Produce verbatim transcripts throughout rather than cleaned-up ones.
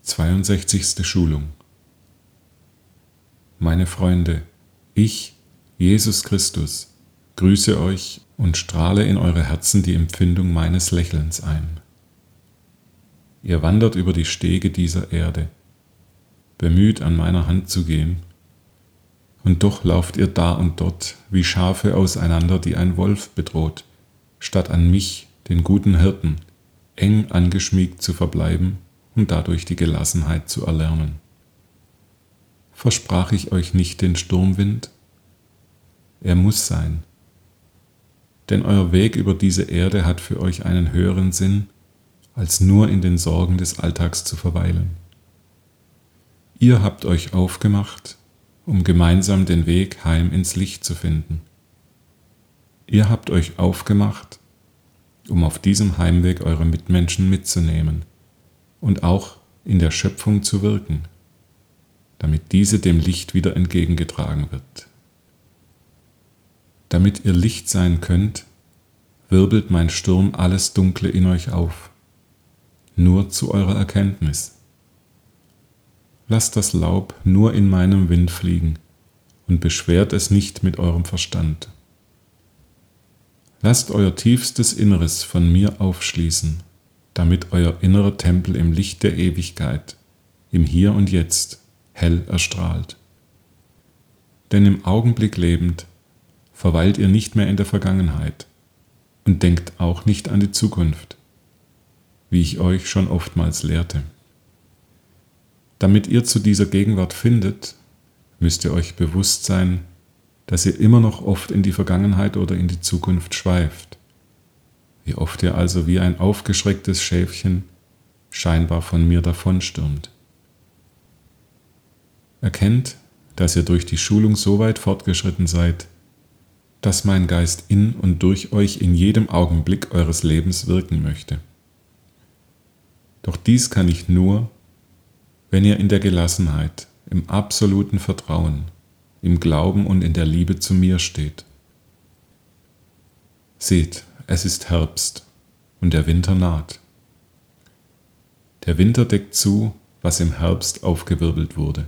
zweiundsechzigste Schulung. Meine Freunde, ich, Jesus Christus, grüße euch und strahle in eure Herzen die Empfindung meines Lächelns ein. Ihr wandert über die Stege dieser Erde, bemüht an meiner Hand zu gehen, und doch lauft ihr da und dort wie Schafe auseinander, die ein Wolf bedroht, statt an mich, den guten Hirten, eng angeschmiegt zu verbleiben und dadurch die Gelassenheit zu erlernen. Versprach ich euch nicht den Sturmwind? Er muss sein, denn euer Weg über diese Erde hat für euch einen höheren Sinn, als nur in den Sorgen des Alltags zu verweilen. Ihr habt euch aufgemacht, um gemeinsam den Weg heim ins Licht zu finden. Ihr habt euch aufgemacht, um auf diesem Heimweg eure Mitmenschen mitzunehmen und auch in der Schöpfung zu wirken, damit diese dem Licht wieder entgegengetragen wird. Damit ihr Licht sein könnt, wirbelt mein Sturm alles Dunkle in euch auf, nur zu eurer Erkenntnis. Lasst das Laub nur in meinem Wind fliegen und beschwert es nicht mit eurem Verstand. Lasst euer tiefstes Inneres von mir aufschließen, damit euer innerer Tempel im Licht der Ewigkeit, im Hier und Jetzt, hell erstrahlt. Denn im Augenblick lebend verweilt ihr nicht mehr in der Vergangenheit und denkt auch nicht an die Zukunft, wie ich euch schon oftmals lehrte. Damit ihr zu dieser Gegenwart findet, müsst ihr euch bewusst sein, dass ihr immer noch oft in die Vergangenheit oder in die Zukunft schweift, wie oft ihr also wie ein aufgeschrecktes Schäfchen scheinbar von mir davonstürmt. Erkennt, dass ihr durch die Schulung so weit fortgeschritten seid, dass mein Geist in und durch euch in jedem Augenblick eures Lebens wirken möchte. Doch dies kann ich nur, wenn ihr in der Gelassenheit, im absoluten Vertrauen, im Glauben und in der Liebe zu mir steht. Seht, es ist Herbst und der Winter naht. Der Winter deckt zu, was im Herbst aufgewirbelt wurde.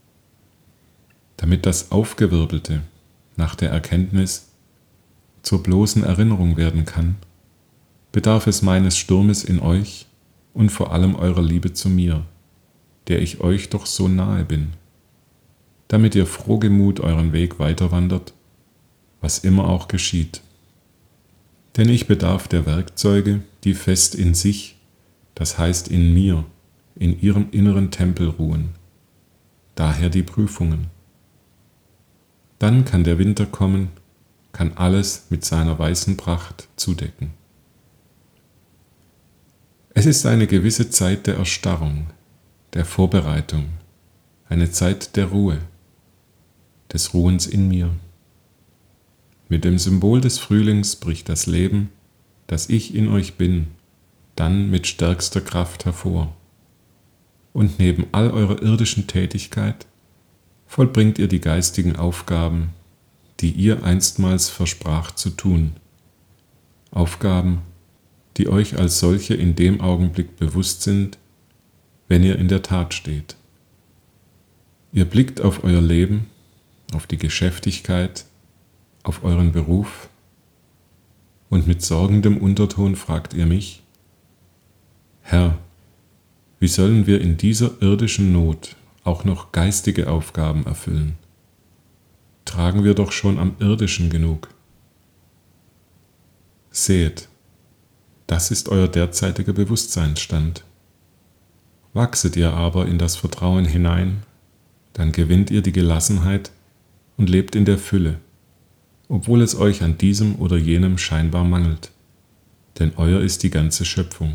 Damit das Aufgewirbelte nach der Erkenntnis zur bloßen Erinnerung werden kann, bedarf es meines Sturmes in euch und vor allem eurer Liebe zu mir, der ich euch doch so nahe bin, damit ihr frohgemut euren Weg weiterwandert, was immer auch geschieht. Denn ich bedarf der Werkzeuge, die fest in sich, das heißt in mir, in ihrem inneren Tempel ruhen, daher die Prüfungen. Dann kann der Winter kommen, kann alles mit seiner weißen Pracht zudecken. Es ist eine gewisse Zeit der Erstarrung, der Vorbereitung, eine Zeit der Ruhe, des Ruhens in mir. Mit dem Symbol des Frühlings bricht das Leben, das ich in euch bin, dann mit stärkster Kraft hervor. Und neben all eurer irdischen Tätigkeit vollbringt ihr die geistigen Aufgaben, die ihr einstmals verspracht zu tun. Aufgaben, die euch als solche in dem Augenblick bewusst sind, wenn ihr in der Tat steht. Ihr blickt auf euer Leben, auf die Geschäftigkeit, auf euren Beruf und mit sorgendem Unterton fragt ihr mich: Herr, wie sollen wir in dieser irdischen Not auch noch geistige Aufgaben erfüllen? Tragen wir doch schon am Irdischen genug. Seht, das ist euer derzeitiger Bewusstseinsstand. Wachset ihr aber in das Vertrauen hinein, dann gewinnt ihr die Gelassenheit und lebt in der Fülle, obwohl es euch an diesem oder jenem scheinbar mangelt, denn euer ist die ganze Schöpfung.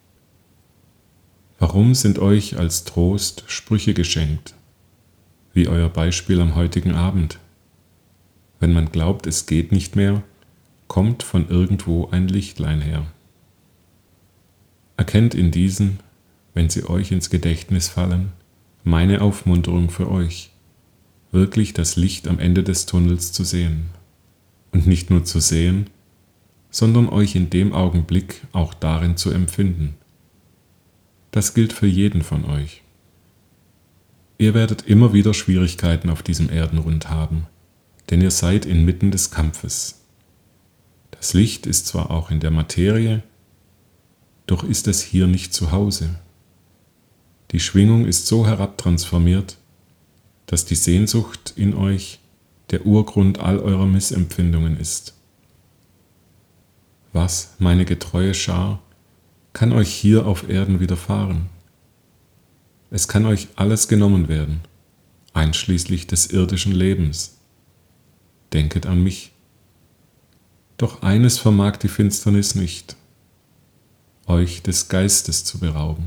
Warum sind euch als Trost Sprüche geschenkt, wie euer Beispiel am heutigen Abend? Wenn man glaubt, es geht nicht mehr, kommt von irgendwo ein Lichtlein her. Erkennt in diesen, wenn sie euch ins Gedächtnis fallen, meine Aufmunterung für euch, wirklich das Licht am Ende des Tunnels zu sehen. Und nicht nur zu sehen, sondern euch in dem Augenblick auch darin zu empfinden. Das gilt für jeden von euch. Ihr werdet immer wieder Schwierigkeiten auf diesem Erdenrund haben, denn ihr seid inmitten des Kampfes. Das Licht ist zwar auch in der Materie, doch ist es hier nicht zu Hause. Die Schwingung ist so herabtransformiert, dass die Sehnsucht in euch der Urgrund all eurer Missempfindungen ist. Was, meine getreue Schar, kann euch hier auf Erden widerfahren? Es kann euch alles genommen werden, einschließlich des irdischen Lebens. Denket an mich. Doch eines vermag die Finsternis nicht, euch des Geistes zu berauben.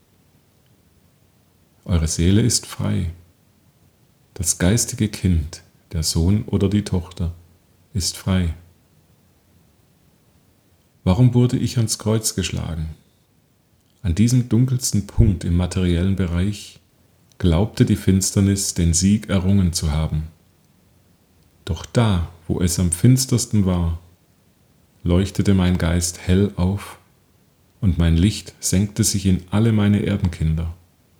Eure Seele ist frei. Das geistige Kind, der Sohn oder die Tochter, ist frei. Warum wurde ich ans Kreuz geschlagen? An diesem dunkelsten Punkt im materiellen Bereich glaubte die Finsternis, den Sieg errungen zu haben. Doch da, wo es am finstersten war, leuchtete mein Geist hell auf und mein Licht senkte sich in alle meine Erdenkinder.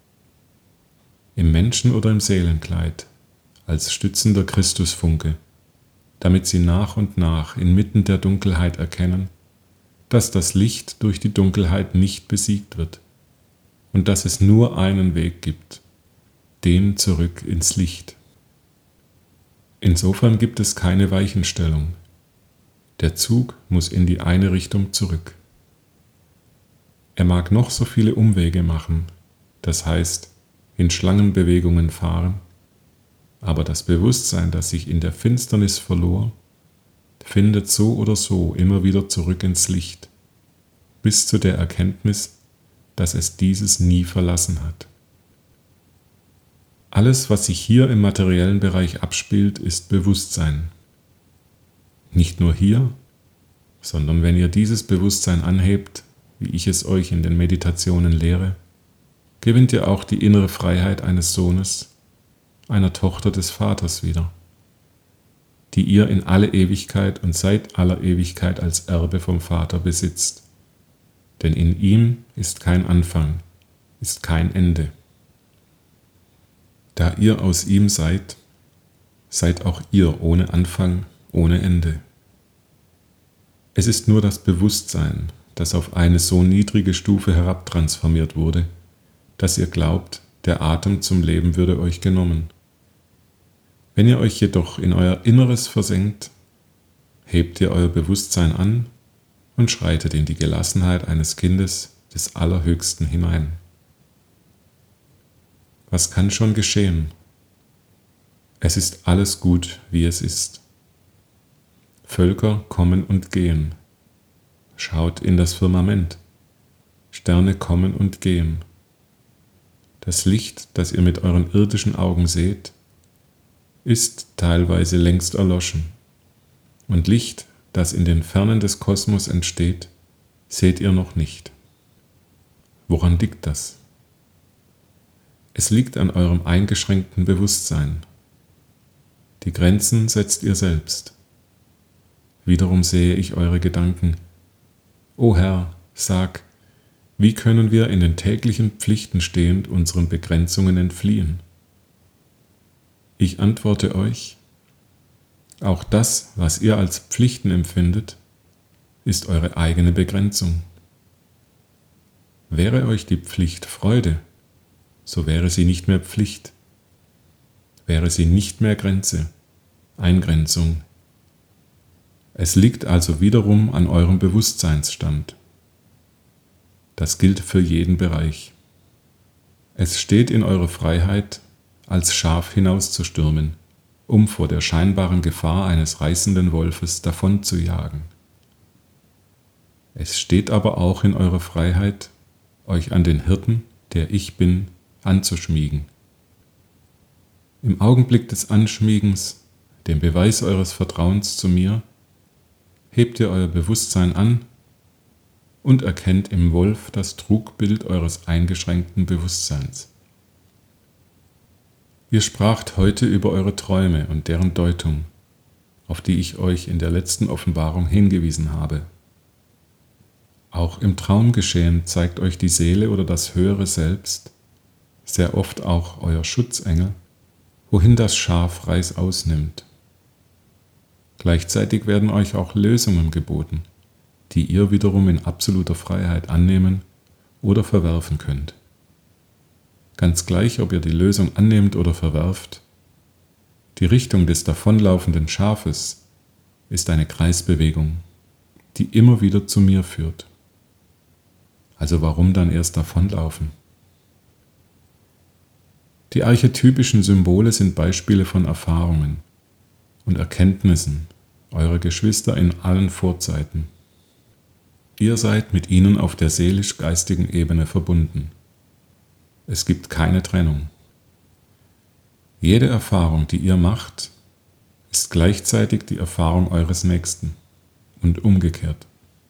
Im Menschen- oder im Seelenkleid, als stützender Christusfunke, damit sie nach und nach inmitten der Dunkelheit erkennen, dass das Licht durch die Dunkelheit nicht besiegt wird und dass es nur einen Weg gibt, den zurück ins Licht. Insofern gibt es keine Weichenstellung. Der Zug muss in die eine Richtung zurück. Er mag noch so viele Umwege machen, das heißt, in Schlangenbewegungen fahren, aber das Bewusstsein, das sich in der Finsternis verlor, findet so oder so immer wieder zurück ins Licht, bis zu der Erkenntnis, dass es dieses nie verlassen hat. Alles, was sich hier im materiellen Bereich abspielt, ist Bewusstsein. Nicht nur hier, sondern wenn ihr dieses Bewusstsein anhebt, wie ich es euch in den Meditationen lehre, gewinnt ihr auch die innere Freiheit eines Sohnes, einer Tochter des Vaters wieder, die ihr in alle Ewigkeit und seit aller Ewigkeit als Erbe vom Vater besitzt. Denn in ihm ist kein Anfang, ist kein Ende. Da ihr aus ihm seid, seid auch ihr ohne Anfang, ohne Ende. Es ist nur das Bewusstsein, das auf eine so niedrige Stufe herabtransformiert wurde, dass ihr glaubt, der Atem zum Leben würde euch genommen. Wenn ihr euch jedoch in euer Inneres versenkt, hebt ihr euer Bewusstsein an und schreitet in die Gelassenheit eines Kindes des Allerhöchsten hinein. Was kann schon geschehen? Es ist alles gut, wie es ist. Völker kommen und gehen. Schaut in das Firmament. Sterne kommen und gehen. Das Licht, das ihr mit euren irdischen Augen seht, ist teilweise längst erloschen. Und Licht, das in den Fernen des Kosmos entsteht, seht ihr noch nicht. Woran liegt das? Es liegt an eurem eingeschränkten Bewusstsein. Die Grenzen setzt ihr selbst. Wiederum sehe ich eure Gedanken. O Herr, sag, wie können wir in den täglichen Pflichten stehend unseren Begrenzungen entfliehen? Ich antworte euch, auch das, was ihr als Pflichten empfindet, ist eure eigene Begrenzung. Wäre euch die Pflicht Freude, so wäre sie nicht mehr Pflicht, wäre sie nicht mehr Grenze, Eingrenzung. Es liegt also wiederum an eurem Bewusstseinsstand. Das gilt für jeden Bereich. Es steht in eurer Freiheit, als Schaf hinauszustürmen, um vor der scheinbaren Gefahr eines reißenden Wolfes davon zu jagen. Es steht aber auch in eurer Freiheit, euch an den Hirten, der ich bin, anzuschmiegen. Im Augenblick des Anschmiegens, dem Beweis eures Vertrauens zu mir, hebt ihr euer Bewusstsein an und erkennt im Wolf das Trugbild eures eingeschränkten Bewusstseins. Ihr spracht heute über eure Träume und deren Deutung, auf die ich euch in der letzten Offenbarung hingewiesen habe. Auch im Traumgeschehen zeigt euch die Seele oder das höhere Selbst, sehr oft auch euer Schutzengel, wohin das Schaf reißaus nimmt. Gleichzeitig werden euch auch Lösungen geboten, die ihr wiederum in absoluter Freiheit annehmen oder verwerfen könnt. Ganz gleich, ob ihr die Lösung annehmt oder verwerft, die Richtung des davonlaufenden Schafes ist eine Kreisbewegung, die immer wieder zu mir führt. Also warum dann erst davonlaufen? Die archetypischen Symbole sind Beispiele von Erfahrungen und Erkenntnissen eurer Geschwister in allen Vorzeiten. Ihr seid mit ihnen auf der seelisch-geistigen Ebene verbunden. Es gibt keine Trennung. Jede Erfahrung, die ihr macht, ist gleichzeitig die Erfahrung eures Nächsten und umgekehrt.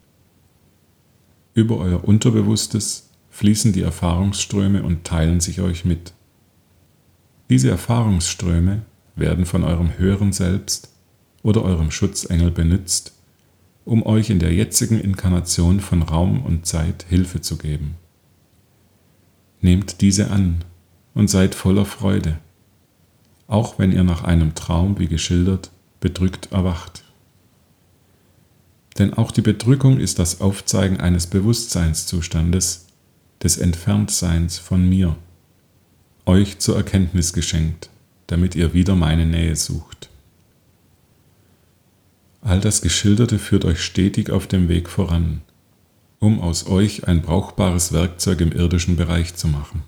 Über euer Unterbewusstes fließen die Erfahrungsströme und teilen sich euch mit. Diese Erfahrungsströme werden von eurem höheren Selbst oder eurem Schutzengel benutzt, um euch in der jetzigen Inkarnation von Raum und Zeit Hilfe zu geben. Nehmt diese an und seid voller Freude, auch wenn ihr nach einem Traum, wie geschildert, bedrückt erwacht. Denn auch die Bedrückung ist das Aufzeigen eines Bewusstseinszustandes, des Entferntseins von mir, euch zur Erkenntnis geschenkt, damit ihr wieder meine Nähe sucht. All das Geschilderte führt euch stetig auf dem Weg voran, um aus euch ein brauchbares Werkzeug im irdischen Bereich zu machen.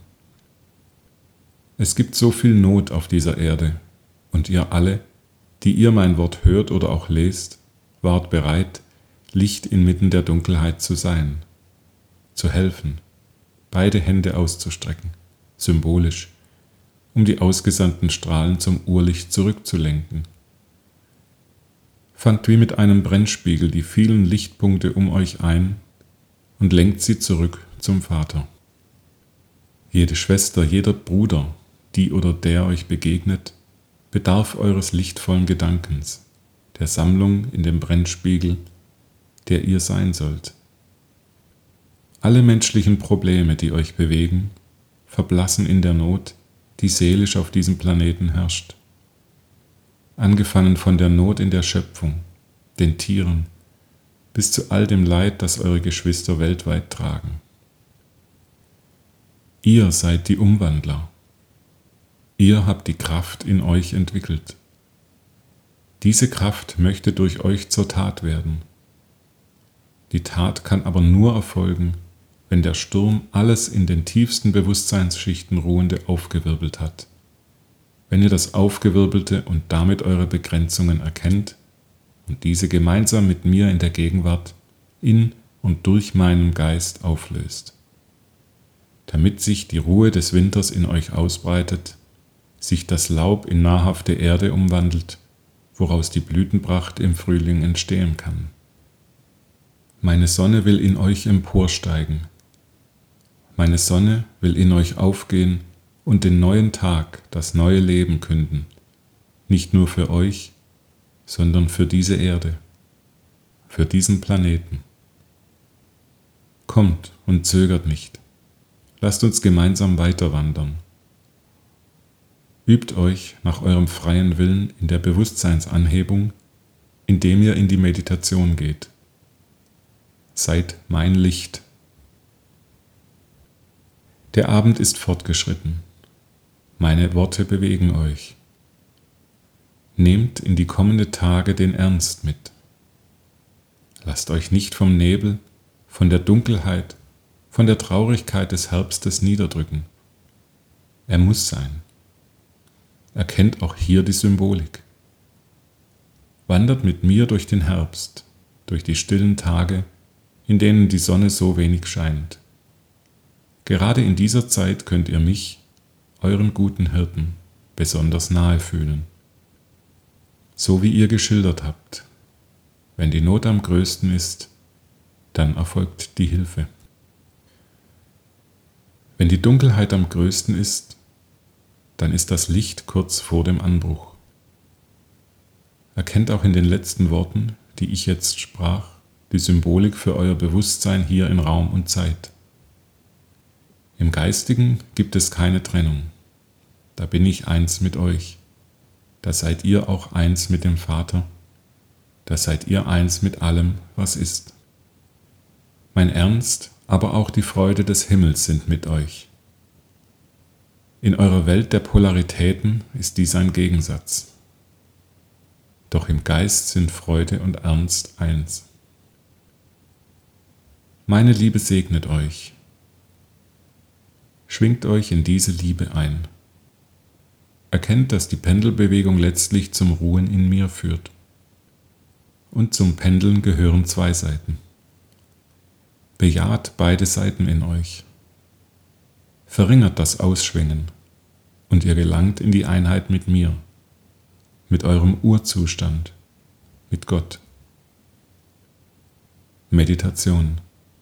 Es gibt so viel Not auf dieser Erde, und ihr alle, die ihr mein Wort hört oder auch lest, wart bereit, Licht inmitten der Dunkelheit zu sein, zu helfen, beide Hände auszustrecken, symbolisch, um die ausgesandten Strahlen zum Urlicht zurückzulenken. Fangt wie mit einem Brennspiegel die vielen Lichtpunkte um euch ein und lenkt sie zurück zum Vater. Jede Schwester, jeder Bruder, die oder der euch begegnet, bedarf eures lichtvollen Gedankens, der Sammlung in dem Brennspiegel, der ihr sein sollt. Alle menschlichen Probleme, die euch bewegen, verblassen in der Not, die seelisch auf diesem Planeten herrscht. Angefangen von der Not in der Schöpfung, den Tieren, bis zu all dem Leid, das eure Geschwister weltweit tragen. Ihr seid die Umwandler. Ihr habt die Kraft in euch entwickelt. Diese Kraft möchte durch euch zur Tat werden. Die Tat kann aber nur erfolgen, wenn der Sturm alles in den tiefsten Bewusstseinsschichten Ruhende aufgewirbelt hat. Wenn ihr das Aufgewirbelte und damit eure Begrenzungen erkennt und diese gemeinsam mit mir in der Gegenwart in und durch meinen Geist auflöst, damit sich die Ruhe des Winters in euch ausbreitet, sich das Laub in nahrhafte Erde umwandelt, woraus die Blütenpracht im Frühling entstehen kann. Meine Sonne will in euch emporsteigen. Meine Sonne will in euch aufgehen und den neuen Tag, das neue Leben künden, nicht nur für euch, sondern für diese Erde, für diesen Planeten. Kommt und zögert nicht. Lasst uns gemeinsam weiterwandern. Übt euch nach eurem freien Willen in der Bewusstseinsanhebung, indem ihr in die Meditation geht. Seid mein Licht. Der Abend ist fortgeschritten. Meine Worte bewegen euch. Nehmt in die kommenden Tage den Ernst mit. Lasst euch nicht vom Nebel, von der Dunkelheit, von der Traurigkeit des Herbstes niederdrücken. Er muss sein. Erkennt auch hier die Symbolik. Wandert mit mir durch den Herbst, durch die stillen Tage, in denen die Sonne so wenig scheint. Gerade in dieser Zeit könnt ihr mich, euren guten Hirten, besonders nahe fühlen. So wie ihr geschildert habt. Wenn die Not am größten ist, dann erfolgt die Hilfe. Wenn die Dunkelheit am größten ist, dann ist das Licht kurz vor dem Anbruch. Erkennt auch in den letzten Worten, die ich jetzt sprach, die Symbolik für euer Bewusstsein hier in Raum und Zeit. Im Geistigen gibt es keine Trennung. Da bin ich eins mit euch. Da seid ihr auch eins mit dem Vater. Da seid ihr eins mit allem, was ist. Mein Ernst, aber auch die Freude des Himmels sind mit euch. In eurer Welt der Polaritäten ist dies ein Gegensatz. Doch im Geist sind Freude und Ernst eins. Meine Liebe segnet euch. Schwingt euch in diese Liebe ein. Erkennt, dass die Pendelbewegung letztlich zum Ruhen in mir führt. Und zum Pendeln gehören zwei Seiten. Bejaht beide Seiten in euch. Verringert das Ausschwingen und ihr gelangt in die Einheit mit mir, mit eurem Urzustand, mit Gott. Meditation.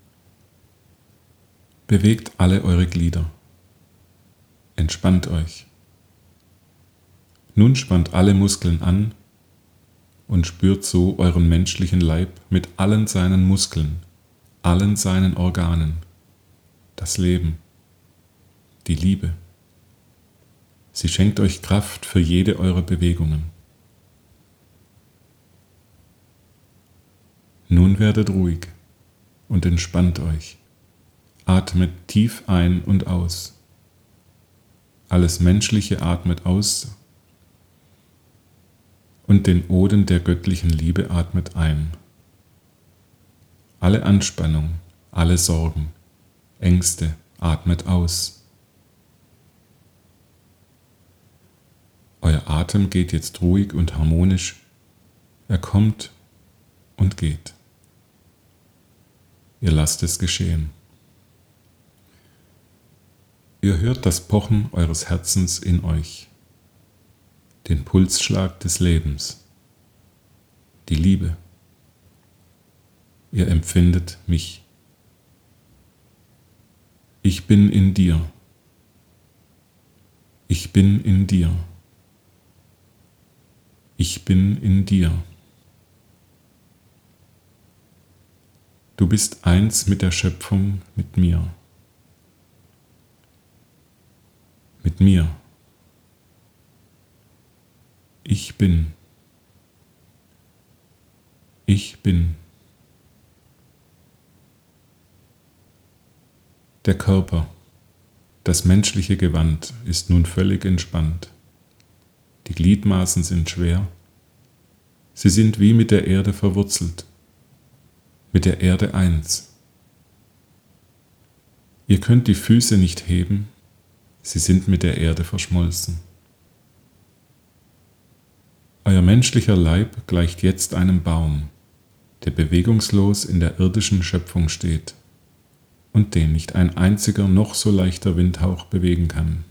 Bewegt alle eure Glieder. Entspannt euch. Nun spannt alle Muskeln an und spürt so euren menschlichen Leib mit allen seinen Muskeln, allen seinen Organen, das Leben, die Liebe. Sie schenkt euch Kraft für jede eurer Bewegungen. Nun werdet ruhig und entspannt euch. Atmet tief ein und aus. Alles Menschliche atmet aus und den Odem der göttlichen Liebe atmet ein. Alle Anspannung, alle Sorgen, Ängste atmet aus. Euer Atem geht jetzt ruhig und harmonisch. Er kommt und geht. Ihr lasst es geschehen. Ihr hört das Pochen eures Herzens in euch, den Pulsschlag des Lebens, die Liebe. Ihr empfindet mich. Ich bin in dir. Ich bin in dir. Ich bin in dir. Du bist eins mit der Schöpfung, mit mir. Mit mir. Ich bin. Ich bin. Der Körper, das menschliche Gewand ist nun völlig entspannt. Die Gliedmaßen sind schwer. Sie sind wie mit der Erde verwurzelt, mit der Erde eins. Ihr könnt die Füße nicht heben, sie sind mit der Erde verschmolzen. Euer menschlicher Leib gleicht jetzt einem Baum, der bewegungslos in der irdischen Schöpfung steht und den nicht ein einziger noch so leichter Windhauch bewegen kann.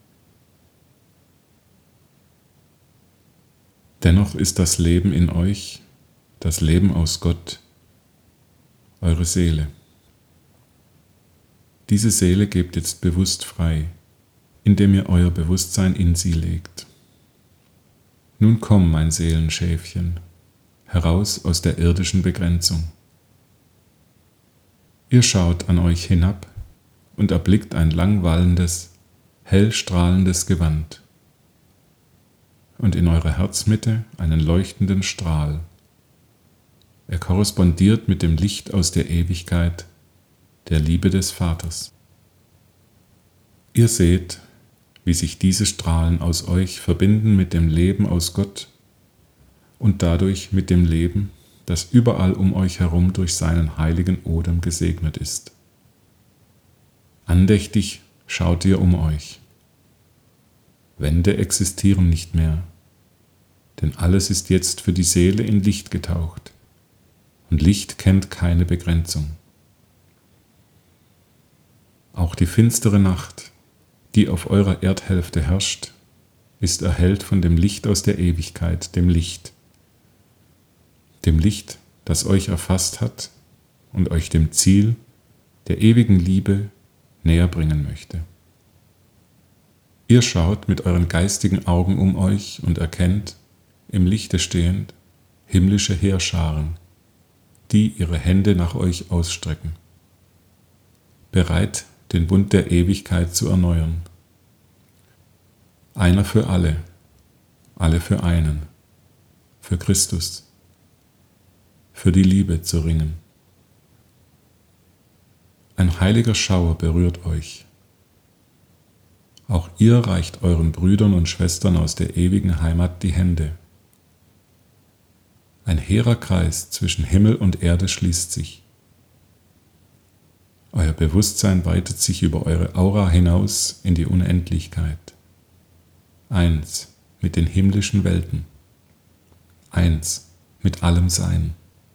Dennoch ist das Leben in euch, das Leben aus Gott, eure Seele. Diese Seele gebt jetzt bewusst frei, indem ihr euer Bewusstsein in sie legt. Nun komm, mein Seelenschäfchen, heraus aus der irdischen Begrenzung. Ihr schaut an euch hinab und erblickt ein langwallendes, hell strahlendes Gewand und in eurer Herzmitte einen leuchtenden Strahl. Er korrespondiert mit dem Licht aus der Ewigkeit, der Liebe des Vaters. Ihr seht, wie sich diese Strahlen aus euch verbinden mit dem Leben aus Gott und dadurch mit dem Leben, das überall um euch herum durch seinen heiligen Odem gesegnet ist. Andächtig schaut ihr um euch. Wände existieren nicht mehr, denn alles ist jetzt für die Seele in Licht getaucht, und Licht kennt keine Begrenzung. Auch die finstere Nacht, die auf eurer Erdhälfte herrscht, ist erhellt von dem Licht aus der Ewigkeit, dem Licht, dem Licht, das euch erfasst hat und euch dem Ziel der ewigen Liebe näher bringen möchte. Ihr schaut mit euren geistigen Augen um euch und erkennt, im Lichte stehend, himmlische Heerscharen, die ihre Hände nach euch ausstrecken, bereit, den Bund der Ewigkeit zu erneuern. Einer für alle, alle für einen, für Christus, für die Liebe zu ringen. Ein heiliger Schauer berührt euch. Auch ihr reicht euren Brüdern und Schwestern aus der ewigen Heimat die Hände. Ein hehrer Kreis zwischen Himmel und Erde schließt sich. Euer Bewusstsein weitet sich über eure Aura hinaus in die Unendlichkeit. Eins mit den himmlischen Welten. Eins mit allem Sein.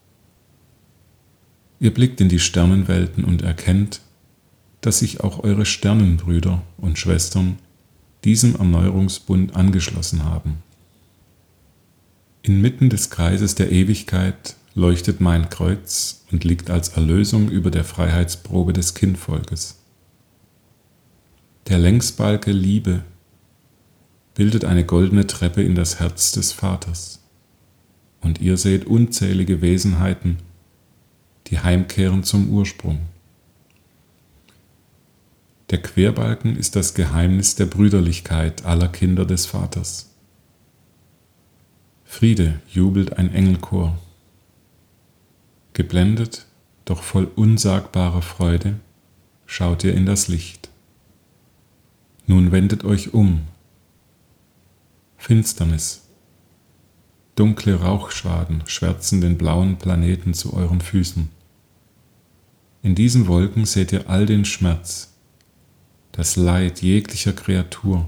Ihr blickt in die Sternenwelten und erkennt, dass sich auch eure Sternenbrüder und Schwestern diesem Erneuerungsbund angeschlossen haben. Inmitten des Kreises der Ewigkeit leuchtet mein Kreuz und liegt als Erlösung über der Freiheitsprobe des Kindvolkes. Der Längsbalke Liebe bildet eine goldene Treppe in das Herz des Vaters, und ihr seht unzählige Wesenheiten, die heimkehren zum Ursprung. Der Querbalken ist das Geheimnis der Brüderlichkeit aller Kinder des Vaters. Friede jubelt ein Engelchor. Geblendet, doch voll unsagbarer Freude, schaut ihr in das Licht. Nun wendet euch um. Finsternis, dunkle Rauchschwaden schwärzen den blauen Planeten zu euren Füßen. In diesen Wolken seht ihr all den Schmerz, das Leid jeglicher Kreatur.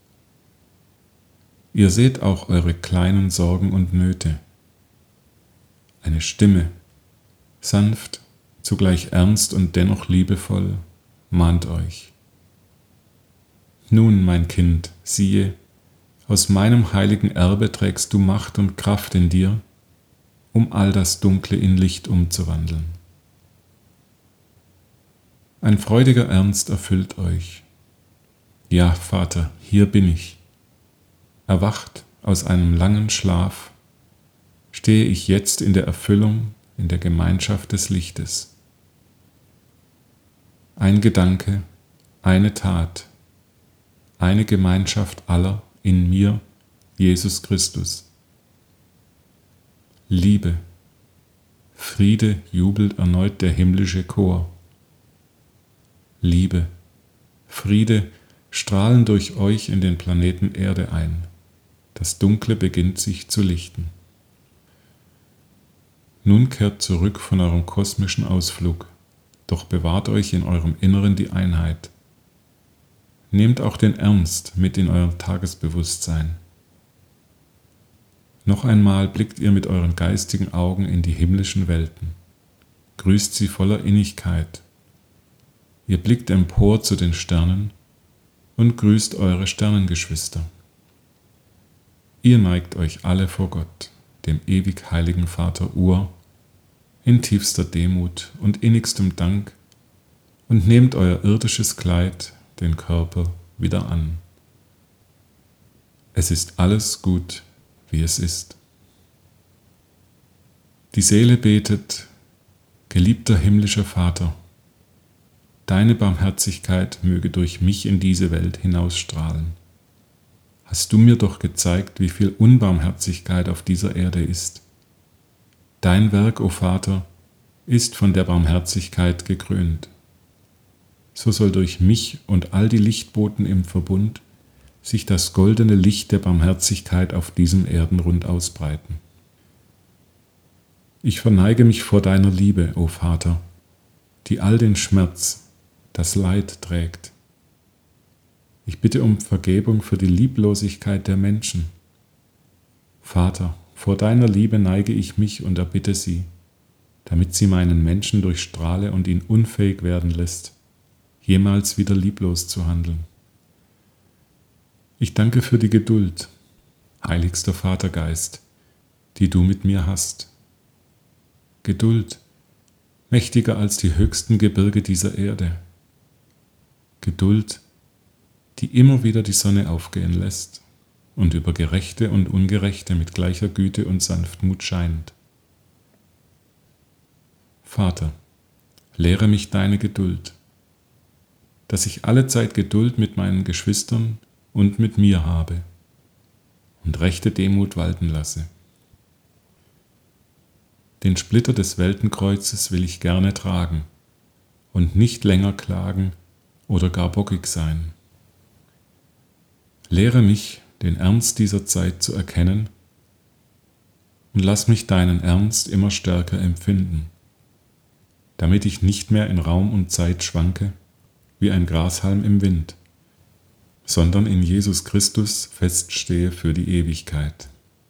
Ihr seht auch eure kleinen Sorgen und Nöte. Eine Stimme, sanft, zugleich ernst und dennoch liebevoll, mahnt euch. Nun, mein Kind, siehe, aus meinem heiligen Erbe trägst du Macht und Kraft in dir, um all das Dunkle in Licht umzuwandeln. Ein freudiger Ernst erfüllt euch. Ja, Vater, hier bin ich. Erwacht aus einem langen Schlaf, stehe ich jetzt in der Erfüllung, in der Gemeinschaft des Lichtes. Ein Gedanke, eine Tat, eine Gemeinschaft aller in mir, Jesus Christus. Liebe, Friede jubelt erneut der himmlische Chor. Liebe, Friede strahlen durch euch in den Planeten Erde ein. Das Dunkle beginnt sich zu lichten. Nun kehrt zurück von eurem kosmischen Ausflug, doch bewahrt euch in eurem Inneren die Einheit. Nehmt auch den Ernst mit in euer Tagesbewusstsein. Noch einmal blickt ihr mit euren geistigen Augen in die himmlischen Welten. Grüßt sie voller Innigkeit. Ihr blickt empor zu den Sternen und grüßt eure Sternengeschwister. Ihr neigt euch alle vor Gott, dem ewig heiligen Vater Ur, in tiefster Demut und innigstem Dank und nehmt euer irdisches Kleid, den Körper, wieder an. Es ist alles gut, wie es ist. Die Seele betet, geliebter himmlischer Vater, deine Barmherzigkeit möge durch mich in diese Welt hinausstrahlen. Hast du mir doch gezeigt, wie viel Unbarmherzigkeit auf dieser Erde ist. Dein Werk, o Vater, ist von der Barmherzigkeit gekrönt. So soll durch mich und all die Lichtboten im Verbund sich das goldene Licht der Barmherzigkeit auf diesem Erdenrund ausbreiten. Ich verneige mich vor deiner Liebe, o Vater, die all den Schmerz, das Leid trägt. Ich bitte um Vergebung für die Lieblosigkeit der Menschen. Vater, vor deiner Liebe neige ich mich und erbitte sie, damit sie meinen Menschen durchstrahle und ihn unfähig werden lässt, jemals wieder lieblos zu handeln. Ich danke für die Geduld, heiligster Vatergeist, die du mit mir hast. Geduld, mächtiger als die höchsten Gebirge dieser Erde. Geduld, die immer wieder die Sonne aufgehen lässt und über Gerechte und Ungerechte mit gleicher Güte und Sanftmut scheint. Vater, lehre mich deine Geduld, dass ich allezeit Geduld mit meinen Geschwistern und mit mir habe und rechte Demut walten lasse. Den Splitter des Weltenkreuzes will ich gerne tragen und nicht länger klagen oder gar bockig sein. Lehre mich, den Ernst dieser Zeit zu erkennen und lass mich deinen Ernst immer stärker empfinden, damit ich nicht mehr in Raum und Zeit schwanke wie ein Grashalm im Wind, sondern in Jesus Christus feststehe für die Ewigkeit.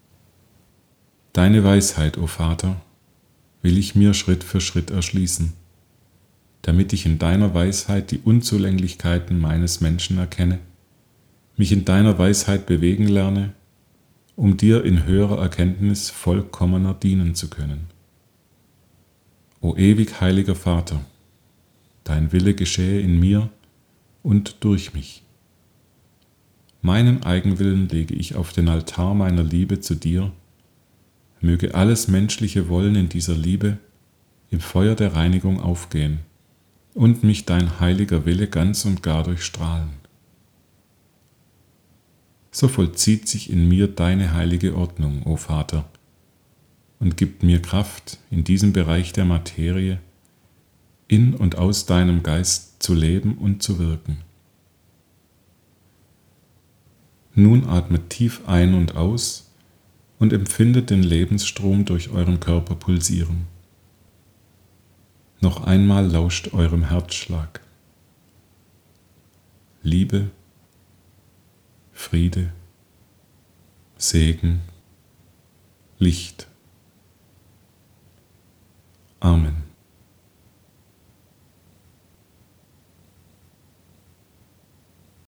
Deine Weisheit, o Vater, will ich mir Schritt für Schritt erschließen, damit ich in deiner Weisheit die Unzulänglichkeiten meines Menschen erkenne, mich in deiner Weisheit bewegen lerne, um dir in höherer Erkenntnis vollkommener dienen zu können. O ewig heiliger Vater, dein Wille geschehe in mir und durch mich. Meinen Eigenwillen lege ich auf den Altar meiner Liebe zu dir, möge alles menschliche Wollen in dieser Liebe im Feuer der Reinigung aufgehen und mich dein heiliger Wille ganz und gar durchstrahlen. So vollzieht sich in mir deine heilige Ordnung, o Vater, und gibt mir Kraft, in diesem Bereich der Materie in und aus deinem Geist zu leben und zu wirken. Nun atmet tief ein und aus und empfindet den Lebensstrom durch euren Körper pulsieren. Noch einmal lauscht eurem Herzschlag. Liebe, Friede, Segen, Licht. Amen.